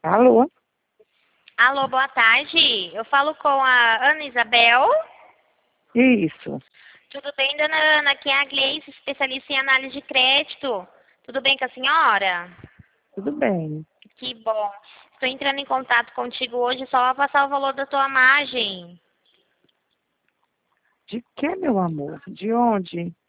Alô? Alô, boa tarde. Eu falo com a Ana Isabel. Isso. Tudo bem, dona Ana? Aqui é a Gleice, especialista em análise de crédito. Tudo bem com a senhora? Tudo bem. Que bom. Estou entrando em contato contigo hoje só para passar o valor da tua margem. De que, meu amor? De onde?